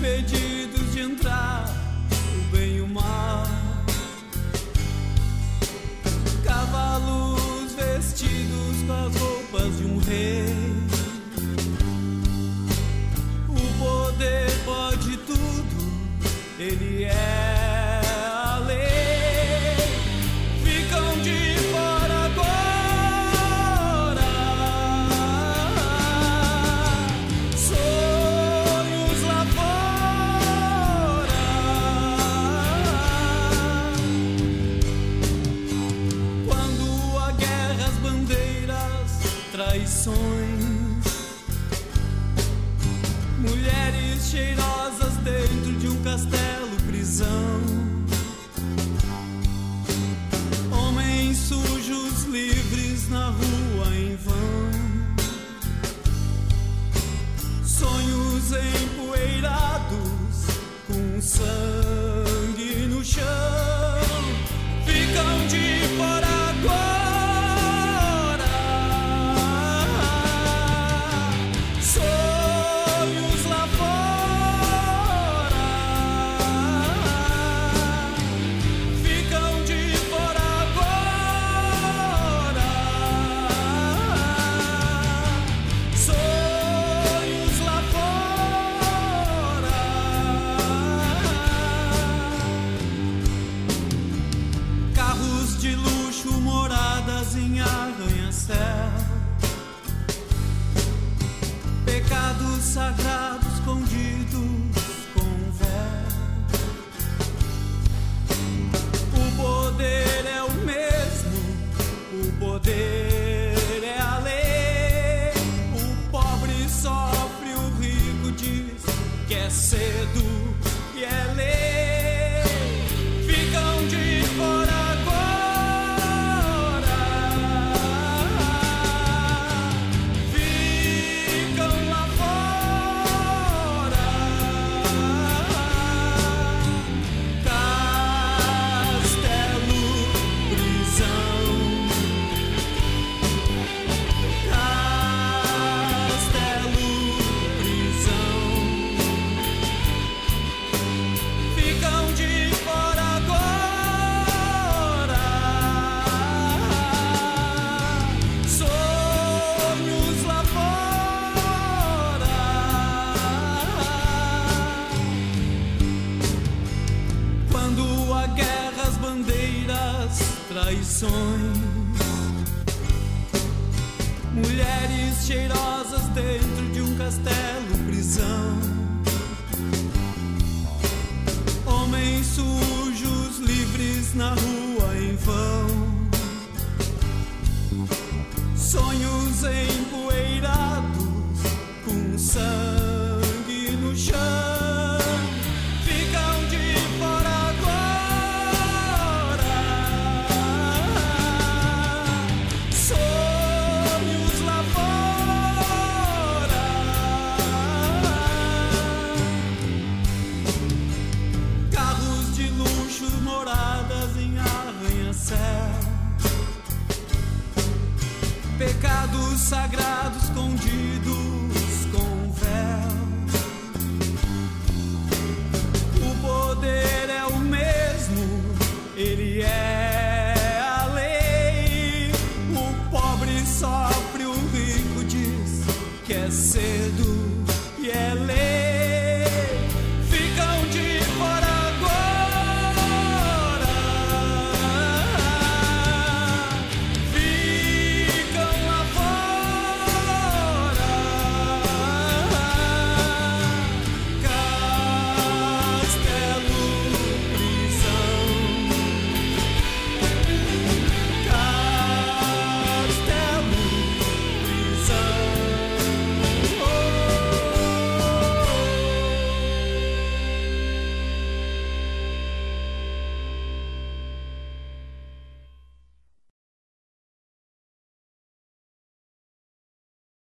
impedidos de entrar, o bem e o mal. Cavalos vestidos com as roupas de um rei. O poder pode tudo, ele é a lei. Ficam de fora agora sonhos lá fora. Quando a guerra, as bandeiras, traições, mulheres cheirosas dentro de um castelo, prisão. Homens sujos, livres na rua em vão. Sonhos empoeirados, com sangue no chão. Ficam de fora agora sonhos lá fora. Ficam de fora agora sonhos lá fora. Carros de luxo, moradas em arranha-céu. Pecados sagrados escondidos com véu. O poder é o mesmo, o poder é a lei. O pobre sofre, o rico diz que é cedo e é lei. Ficam de fora agora, ficam lá fora. Castelo, prisão. Castelo, prisão. Ficam de fora agora sonhos lá fora. Quando a guerra, as bandeiras, traições, mulheres cheirosas dentro de um castelo, prisão. Homens sujos, livres na rua em vão. Sonhos empoeirados, com sangue no chão. Ficam de fora agora sonhos lá fora. Carros de luxo, moradas em arranha-céu. Pecados sagrados escondidos